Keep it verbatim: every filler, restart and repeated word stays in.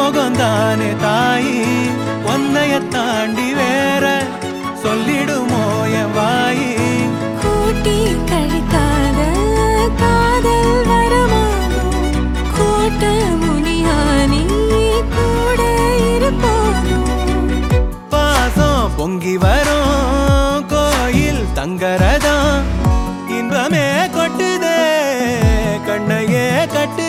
மோகந்தானே தாயி ஒன்னைய தாண்டி வேற சொல்லிடுமோ என் வாயி கூட்டி கழிக்காத காதல் வரமானோ கோட்ட முனியானி கூட இருப்பானோ பாசம் பொங்கி வரும் கோயில் தங்கரதம் இன்பமே கொட்டுதே கண்ணையே கட்டு